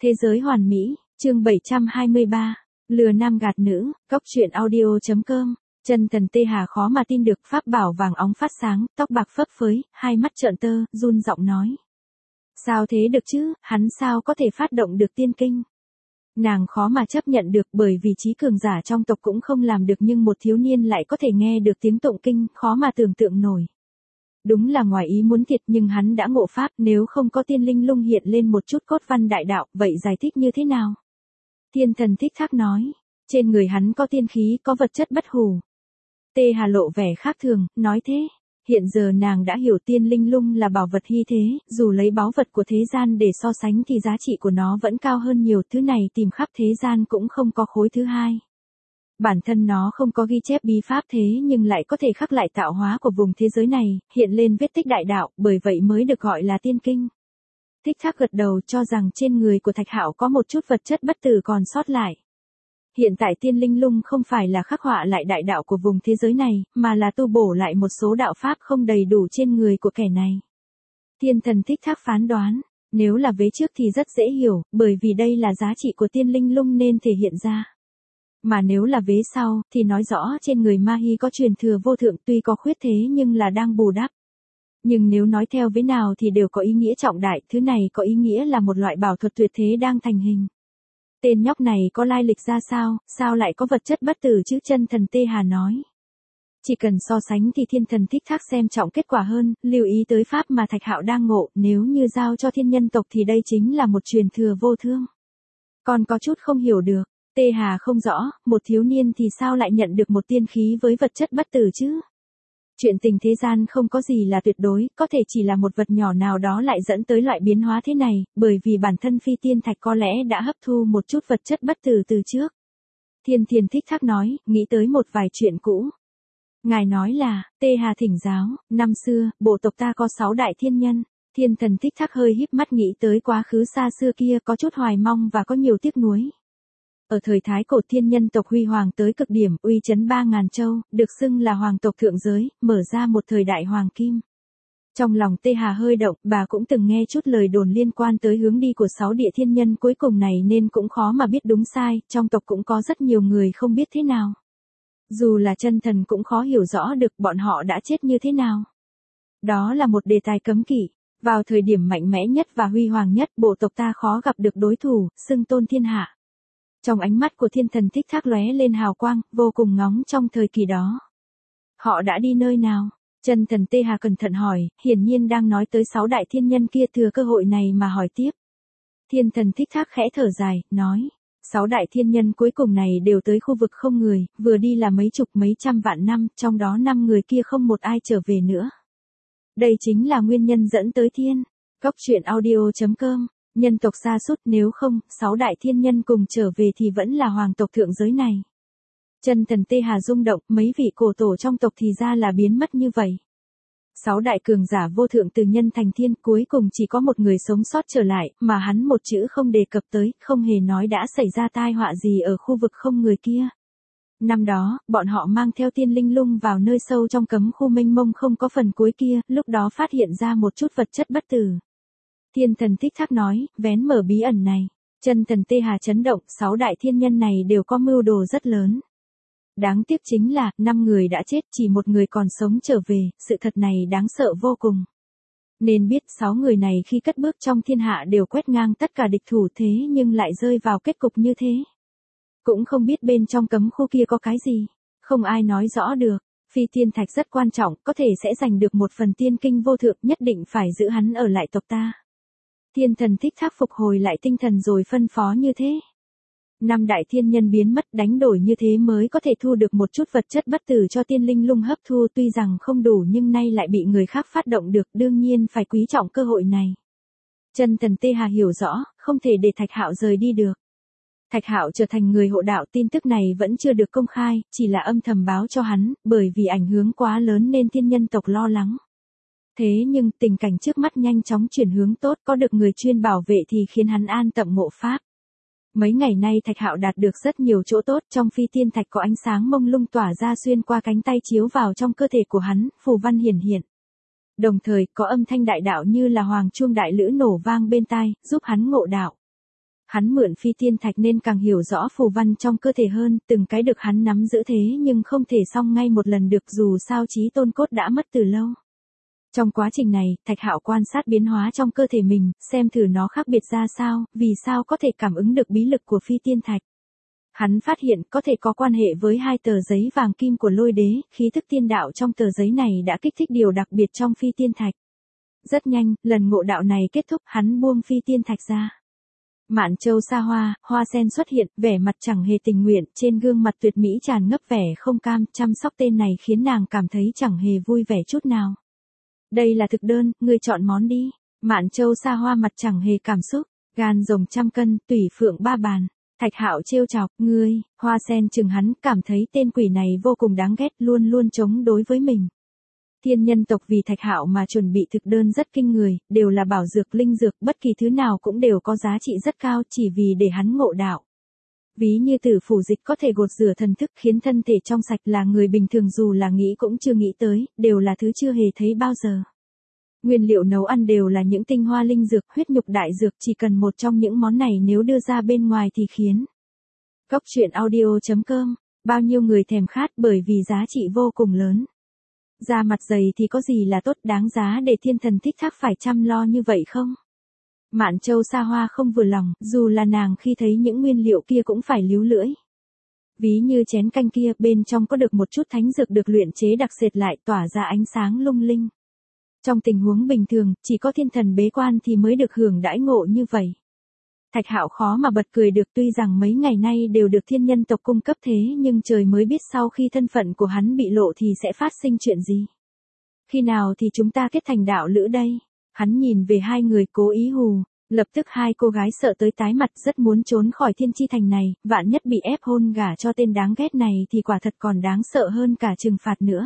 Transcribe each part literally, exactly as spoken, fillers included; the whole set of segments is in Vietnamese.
Thế giới hoàn mỹ, chương bảy trăm hai mươi ba, lừa nam gạt nữ, cóc truyện audio chấm com. Chân thần Tê Hà khó mà tin được pháp bảo vàng óng phát sáng, tóc bạc phấp phới, hai mắt trợn tơ, run giọng nói. Sao thế được chứ, hắn sao có thể phát động được tiên kinh? Nàng khó mà chấp nhận được bởi vì trí cường giả trong tộc cũng không làm được nhưng một thiếu niên lại có thể nghe được tiếng tụng kinh, khó mà tưởng tượng nổi. Đúng là ngoài ý muốn thiệt nhưng hắn đã ngộ pháp, nếu không có tiên linh lung hiện lên một chút cốt văn đại đạo, vậy giải thích như thế nào? Thiên thần thích thác nói, trên người hắn có tiên khí, có vật chất bất hủ. Tê Hà lộ vẻ khác thường, nói thế. Hiện giờ nàng đã hiểu tiên linh lung là bảo vật hy thế, dù lấy báu vật của thế gian để so sánh thì giá trị của nó vẫn cao hơn nhiều, thứ này tìm khắp thế gian cũng không có khối thứ hai. Bản thân nó không có ghi chép bí pháp thế nhưng lại có thể khắc lại tạo hóa của vùng thế giới này, hiện lên vết tích đại đạo, bởi vậy mới được gọi là tiên kinh. Thích Thác gật đầu cho rằng trên người của Thạch Hạo có một chút vật chất bất tử còn sót lại. Hiện tại tiên linh lung không phải là khắc họa lại đại đạo của vùng thế giới này, mà là tu bổ lại một số đạo pháp không đầy đủ trên người của kẻ này. Thiên thần Thích Thác phán đoán, nếu là vế trước thì rất dễ hiểu, bởi vì đây là giá trị của tiên linh lung nên thể hiện ra. Mà nếu là vế sau, thì nói rõ trên người Ma Hi có truyền thừa vô thượng, tuy có khuyết thế nhưng là đang bù đắp. Nhưng nếu nói theo vế nào thì đều có ý nghĩa trọng đại, thứ này có ý nghĩa là một loại bảo thuật tuyệt thế đang thành hình. Tên nhóc này có lai lịch ra sao, sao lại có vật chất bất tử chứ? Chân thần Tê Hà nói. Chỉ cần so sánh thì thiên thần Thích Thác xem trọng kết quả hơn, lưu ý tới pháp mà Thạch Hạo đang ngộ, nếu như giao cho thiên nhân tộc thì đây chính là một truyền thừa vô thương. Còn có chút không hiểu được, Tê Hà không rõ, một thiếu niên thì sao lại nhận được một tiên khí với vật chất bất tử chứ? Chuyện tình thế gian không có gì là tuyệt đối, có thể chỉ là một vật nhỏ nào đó lại dẫn tới loại biến hóa thế này, bởi vì bản thân phi tiên thạch có lẽ đã hấp thu một chút vật chất bất tử từ trước. Thiên Thiền Thích Thác nói, nghĩ tới một vài chuyện cũ. Ngài nói là, Tê Hà thỉnh giáo, năm xưa, bộ tộc ta có sáu đại thiên nhân. Thiên thần Thích Thác hơi híp mắt nghĩ tới quá khứ xa xưa kia, có chút hoài mong và có nhiều tiếc nuối. Ở thời Thái Cổ thiên nhân tộc huy hoàng tới cực điểm, uy chấn ba ngàn châu, được xưng là hoàng tộc thượng giới, mở ra một thời đại hoàng kim. Trong lòng Tê Hà hơi động, bà cũng từng nghe chút lời đồn liên quan tới hướng đi của sáu địa thiên nhân cuối cùng này nên cũng khó mà biết đúng sai, trong tộc cũng có rất nhiều người không biết thế nào. Dù là chân thần cũng khó hiểu rõ được bọn họ đã chết như thế nào. Đó là một đề tài cấm kỵ. Vào thời điểm mạnh mẽ nhất và huy hoàng nhất, bộ tộc ta khó gặp được đối thủ, xưng tôn thiên hạ. Trong ánh mắt của thiên thần Thích Thác lóe lên hào quang, vô cùng ngóng trong thời kỳ đó. Họ đã đi nơi nào? Chân thần Tê Hà cẩn thận hỏi, hiển nhiên đang nói tới sáu đại thiên nhân kia, thừa cơ hội này mà hỏi tiếp. Thiên thần Thích Thác khẽ thở dài, nói, sáu đại thiên nhân cuối cùng này đều tới khu vực không người, vừa đi là mấy chục mấy trăm vạn năm, trong đó năm người kia không một ai trở về nữa. Đây chính là nguyên nhân dẫn tới thiên. Cóc truyện audio chấm com. Nhân tộc sa sút, nếu không, sáu đại thiên nhân cùng trở về thì vẫn là hoàng tộc thượng giới này. Chân thần Tê Hà rung động, mấy vị cổ tổ trong tộc thì ra là biến mất như vậy. Sáu đại cường giả vô thượng từ nhân thành thiên, cuối cùng chỉ có một người sống sót trở lại, mà hắn một chữ không đề cập tới, không hề nói đã xảy ra tai họa gì ở khu vực không người kia. Năm đó, bọn họ mang theo tiên linh lung vào nơi sâu trong cấm khu mênh mông không có phần cuối kia, lúc đó phát hiện ra một chút vật chất bất tử. Thiên thần Thích Thác nói, vén mở bí ẩn này. Chân thần Tê Hà chấn động, sáu đại thiên nhân này đều có mưu đồ rất lớn. Đáng tiếc chính là, năm người đã chết, chỉ một người còn sống trở về, sự thật này đáng sợ vô cùng. Nên biết sáu người này khi cất bước trong thiên hạ đều quét ngang tất cả địch thủ thế nhưng lại rơi vào kết cục như thế. Cũng không biết bên trong cấm khu kia có cái gì, không ai nói rõ được. Phi tiên thạch rất quan trọng, có thể sẽ giành được một phần tiên kinh vô thượng, nhất định phải giữ hắn ở lại tộc ta. Thiên thần Thích Thác phục hồi lại tinh thần rồi phân phó như thế. Năm đại thiên nhân biến mất, đánh đổi như thế mới có thể thu được một chút vật chất bất tử cho tiên linh lung hấp thu, tuy rằng không đủ nhưng nay lại bị người khác phát động được, đương nhiên phải quý trọng cơ hội này. Chân thần Tê Hà hiểu rõ, không thể để Thạch Hạo rời đi được. Thạch Hạo trở thành người hộ đạo, tin tức này vẫn chưa được công khai, chỉ là âm thầm báo cho hắn, bởi vì ảnh hưởng quá lớn nên thiên nhân tộc lo lắng. Thế nhưng tình cảnh trước mắt nhanh chóng chuyển hướng tốt, có được người chuyên bảo vệ thì khiến hắn an tâm ngộ pháp. Mấy ngày nay Thạch Hạo đạt được rất nhiều chỗ tốt, trong phi tiên thạch có ánh sáng mông lung tỏa ra xuyên qua cánh tay chiếu vào trong cơ thể của hắn, phù văn hiển hiện. Đồng thời có âm thanh đại đạo như là hoàng chuông đại lữ nổ vang bên tai, giúp hắn ngộ đạo. Hắn mượn phi tiên thạch nên càng hiểu rõ phù văn trong cơ thể hơn, từng cái được hắn nắm giữ thế nhưng không thể xong ngay một lần được dù sao chí tôn cốt đã mất từ lâu. Trong quá trình này, Thạch Hạo quan sát biến hóa trong cơ thể mình, xem thử nó khác biệt ra sao, vì sao có thể cảm ứng được bí lực của phi tiên thạch. Hắn phát hiện có thể có quan hệ với hai tờ giấy vàng kim của lôi đế, khí thức tiên đạo trong tờ giấy này đã kích thích điều đặc biệt trong phi tiên thạch. Rất nhanh, lần ngộ đạo này kết thúc, hắn buông phi tiên thạch ra. Mạn Châu xa hoa, Hoa Sen xuất hiện, vẻ mặt chẳng hề tình nguyện, trên gương mặt tuyệt mỹ tràn ngập vẻ không cam, chăm sóc tên này khiến nàng cảm thấy chẳng hề vui vẻ chút nào. Đây là thực đơn, ngươi chọn món đi. Mạn Châu xa hoa mặt chẳng hề cảm xúc, gan rồng trăm cân, tùy phượng ba bàn. Thạch Hạo trêu chọc, ngươi, Hoa Sen chừng hắn, cảm thấy tên quỷ này vô cùng đáng ghét, luôn luôn chống đối với mình. Thiên nhân tộc vì Thạch Hạo mà chuẩn bị thực đơn rất kinh người, đều là bảo dược linh dược, bất kỳ thứ nào cũng đều có giá trị rất cao chỉ vì để hắn ngộ đạo. Ví như tử phủ dịch có thể gột rửa thần thức khiến thân thể trong sạch là người bình thường dù là nghĩ cũng chưa nghĩ tới, đều là thứ chưa hề thấy bao giờ. Nguyên liệu nấu ăn đều là những tinh hoa linh dược, huyết nhục đại dược, chỉ cần một trong những món này nếu đưa ra bên ngoài thì khiến. Góc truyện audio chấm com, bao nhiêu người thèm khát bởi vì giá trị vô cùng lớn. Da mặt dày thì có gì là tốt, đáng giá để thiên thần thích thác phải chăm lo như vậy không? Mạn Châu xa hoa không vừa lòng, dù là nàng khi thấy những nguyên liệu kia cũng phải líu lưỡi. Ví như chén canh kia, bên trong có được một chút thánh dược được luyện chế đặc sệt lại tỏa ra ánh sáng lung linh. Trong tình huống bình thường, chỉ có thiên thần bế quan thì mới được hưởng đãi ngộ như vậy. Thạch Hạo khó mà bật cười được, tuy rằng mấy ngày nay đều được thiên nhân tộc cung cấp thế nhưng trời mới biết sau khi thân phận của hắn bị lộ thì sẽ phát sinh chuyện gì. Khi nào thì chúng ta kết thành đạo lữ đây? Hắn nhìn về hai người cố ý hù, lập tức hai cô gái sợ tới tái mặt rất muốn trốn khỏi thiên chi thành này, vạn nhất bị ép hôn gả cho tên đáng ghét này thì quả thật còn đáng sợ hơn cả trừng phạt nữa.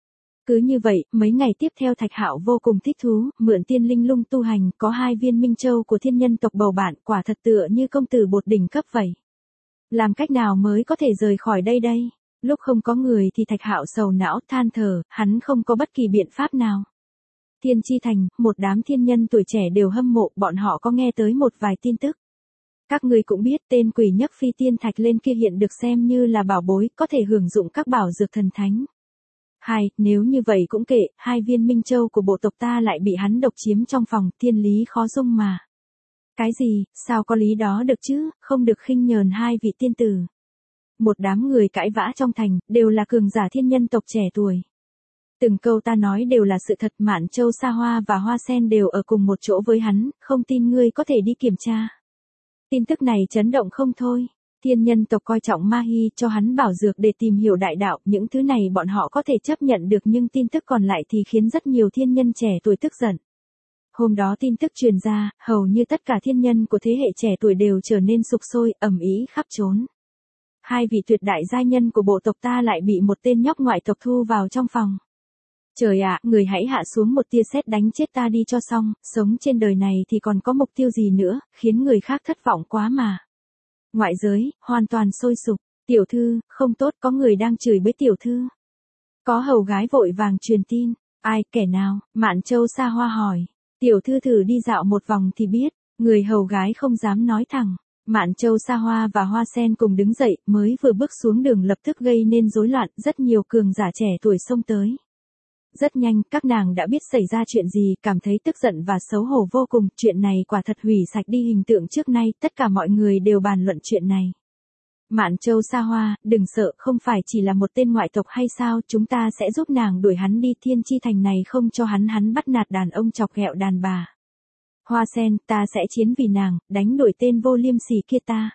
Cứ như vậy, mấy ngày tiếp theo Thạch Hạo vô cùng thích thú, mượn tiên linh lung tu hành, có hai viên minh châu của thiên nhân tộc bầu bạn, quả thật tựa như công tử bột đỉnh cấp vậy. Làm cách nào mới có thể rời khỏi đây đây? Lúc không có người thì Thạch Hạo sầu não than thở, hắn không có bất kỳ biện pháp nào. Thiên chi thành, một đám thiên nhân tuổi trẻ đều hâm mộ, bọn họ có nghe tới một vài tin tức. Các người cũng biết tên quỷ nhấc phi tiên thạch lên kia hiện được xem như là bảo bối, có thể hưởng dụng các bảo dược thần thánh. Hai, nếu như vậy cũng kệ, hai viên minh châu của bộ tộc ta lại bị hắn độc chiếm trong phòng, thiên lý khó dung mà. Cái gì, sao có lý đó được chứ, không được khinh nhờn hai vị tiên tử. Một đám người cãi vã trong thành, đều là cường giả thiên nhân tộc trẻ tuổi. Từng câu ta nói đều là sự thật, Mạn Châu xa hoa và Hoa Sen đều ở cùng một chỗ với hắn, không tin ngươi có thể đi kiểm tra. Tin tức này chấn động không thôi. Thiên nhân tộc coi trọng Ma Hy cho hắn bảo dược để tìm hiểu đại đạo, những thứ này bọn họ có thể chấp nhận được nhưng tin tức còn lại thì khiến rất nhiều thiên nhân trẻ tuổi tức giận. Hôm đó tin tức truyền ra, hầu như tất cả thiên nhân của thế hệ trẻ tuổi đều trở nên sục sôi, ầm ĩ khắp trốn. Hai vị tuyệt đại giai nhân của bộ tộc ta lại bị một tên nhóc ngoại tộc thu vào trong phòng. Trời ạ, người hãy hạ xuống một tia sét đánh chết ta đi cho xong, sống trên đời này thì còn có mục tiêu gì nữa, khiến người khác thất vọng quá mà. Ngoại giới, hoàn toàn sôi sục, tiểu thư, không tốt, có người đang chửi bới tiểu thư. Có hầu gái vội vàng truyền tin, ai, kẻ nào, Mạn Châu xa hoa hỏi, tiểu thư thử đi dạo một vòng thì biết, người hầu gái không dám nói thẳng. Mạn Châu xa hoa và Hoa Sen cùng đứng dậy, mới vừa bước xuống đường lập tức gây nên rối loạn, rất nhiều cường giả trẻ tuổi xông tới. Rất nhanh, các nàng đã biết xảy ra chuyện gì, cảm thấy tức giận và xấu hổ vô cùng, chuyện này quả thật hủy sạch đi hình tượng trước nay, tất cả mọi người đều bàn luận chuyện này. Mạn Châu xa hoa, đừng sợ, không phải chỉ là một tên ngoại tộc hay sao, chúng ta sẽ giúp nàng đuổi hắn đi, thiên chi thành này không cho hắn hắn bắt nạt đàn ông chọc ghẹo đàn bà. Hoa Sen, ta sẽ chiến vì nàng, đánh đuổi tên vô liêm sỉ kia ta.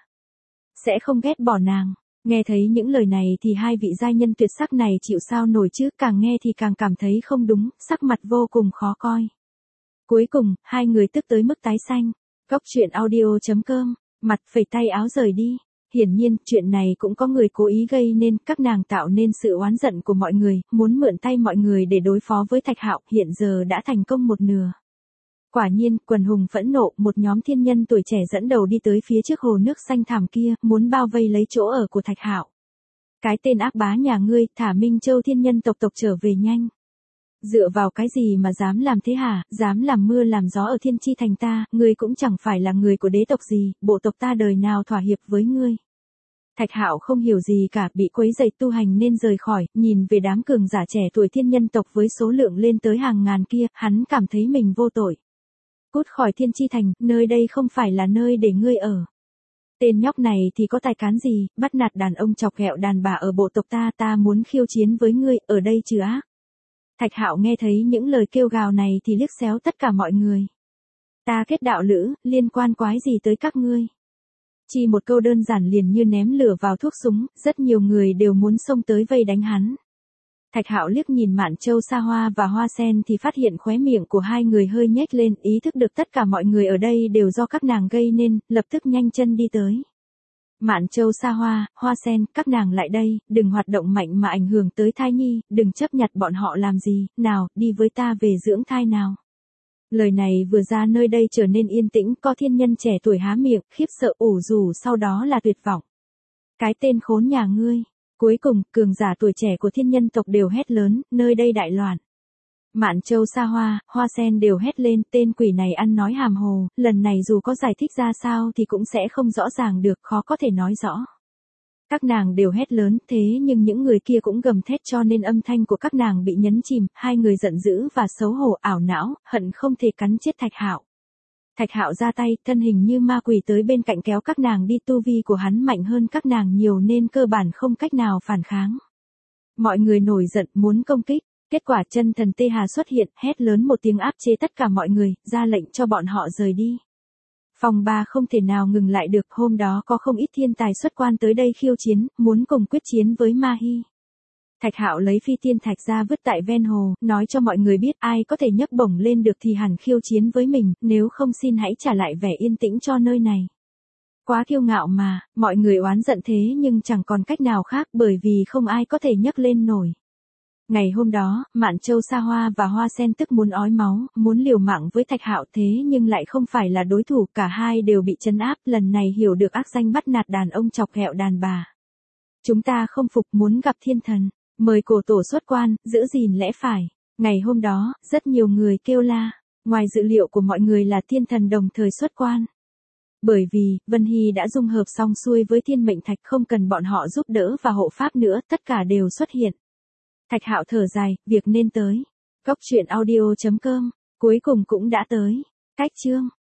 Sẽ không ghét bỏ nàng. Nghe thấy những lời này thì hai vị giai nhân tuyệt sắc này chịu sao nổi chứ, càng nghe thì càng cảm thấy không đúng, sắc mặt vô cùng khó coi. Cuối cùng, hai người tức tới mức tái xanh. Góc truyện audio chấm com, mặt phẩy tay áo rời đi. Hiển nhiên, chuyện này cũng có người cố ý gây nên, các nàng tạo nên sự oán giận của mọi người, muốn mượn tay mọi người để đối phó với Thạch Hạo, hiện giờ đã thành công một nửa. Quả nhiên, quần hùng phẫn nộ, một nhóm thiên nhân tuổi trẻ dẫn đầu đi tới phía trước hồ nước xanh thẳm kia, muốn bao vây lấy chỗ ở của Thạch Hạo. Cái tên ác bá nhà ngươi, thả Minh Châu thiên nhân tộc tộc trở về nhanh. Dựa vào cái gì mà dám làm thế hả, dám làm mưa làm gió ở Thiên Chi Thành ta, ngươi cũng chẳng phải là người của đế tộc gì, bộ tộc ta đời nào thỏa hiệp với ngươi. Thạch Hạo không hiểu gì cả, bị quấy rầy tu hành nên rời khỏi, nhìn về đám cường giả trẻ tuổi thiên nhân tộc với số lượng lên tới hàng ngàn kia, hắn cảm thấy mình vô tội. Cút khỏi Thiên Chi Thành, nơi đây không phải là nơi để ngươi ở. Tên nhóc này thì có tài cán gì, bắt nạt đàn ông chọc ghẹo đàn bà ở bộ tộc ta, ta muốn khiêu chiến với ngươi, ở đây chứ ác. Thạch Hạo nghe thấy những lời kêu gào này thì liếc xéo tất cả mọi người. Ta kết đạo lữ, liên quan quái gì tới các ngươi? Chỉ một câu đơn giản liền như ném lửa vào thuốc súng, rất nhiều người đều muốn xông tới vây đánh hắn. Thạch Hạo liếc nhìn Mạn Châu Sa Hoa và Hoa Sen thì phát hiện khóe miệng của hai người hơi nhếch lên, ý thức được tất cả mọi người ở đây đều do các nàng gây nên, lập tức nhanh chân đi tới. Mạn Châu Sa Hoa, Hoa Sen, các nàng lại đây, đừng hoạt động mạnh mà ảnh hưởng tới thai nhi, đừng chấp nhặt bọn họ làm gì, nào, đi với ta về dưỡng thai nào. Lời này vừa ra nơi đây trở nên yên tĩnh, có thiên nhân trẻ tuổi há miệng, khiếp sợ ủ rủ sau đó là tuyệt vọng. Cái tên khốn nhà ngươi. Cuối cùng, cường giả tuổi trẻ của thiên nhân tộc đều hét lớn, nơi đây đại loạn. Mạn Châu Sa Hoa, Hoa Sen đều hét lên, tên quỷ này ăn nói hàm hồ, lần này dù có giải thích ra sao thì cũng sẽ không rõ ràng được, khó có thể nói rõ. Các nàng đều hét lớn, thế nhưng những người kia cũng gầm thét cho nên âm thanh của các nàng bị nhấn chìm, hai người giận dữ và xấu hổ ảo não, hận không thể cắn chết Thạch Hạo. Thạch Hạo ra tay, thân hình như ma quỷ tới bên cạnh kéo các nàng đi, tu vi của hắn mạnh hơn các nàng nhiều nên cơ bản không cách nào phản kháng. Mọi người nổi giận muốn công kích, kết quả chân thần Tê Hà xuất hiện, hét lớn một tiếng áp chế tất cả mọi người, ra lệnh cho bọn họ rời đi. Phòng ba không thể nào ngừng lại được, hôm đó có không ít thiên tài xuất quan tới đây khiêu chiến, muốn cùng quyết chiến với Ma Hi. Thạch Hạo lấy phi tiên thạch ra vứt tại ven hồ, nói cho mọi người biết ai có thể nhấc bổng lên được thì hẳn khiêu chiến với mình, nếu không xin hãy trả lại vẻ yên tĩnh cho nơi này. Quá kiêu ngạo mà, mọi người oán giận thế nhưng chẳng còn cách nào khác bởi vì không ai có thể nhấc lên nổi. Ngày hôm đó, Mạn Châu Sa Hoa và Hoa Sen tức muốn ói máu, muốn liều mạng với Thạch Hạo thế nhưng lại không phải là đối thủ, cả hai đều bị trấn áp, lần này hiểu được ác danh bắt nạt đàn ông chọc ghẹo đàn bà. Chúng ta không phục, muốn gặp thiên thần, mời cổ tổ xuất quan, giữ gìn lẽ phải. Ngày hôm đó, rất nhiều người kêu la, ngoài dự liệu của mọi người là thiên thần đồng thời xuất quan. Bởi vì, Vân Hy đã dung hợp xong xuôi với thiên mệnh thạch, không cần bọn họ giúp đỡ và hộ pháp nữa, tất cả đều xuất hiện. Thạch Hạo thở dài, việc nên tới. Cốc truyện audio chấm com, cuối cùng cũng đã tới. Cách chương.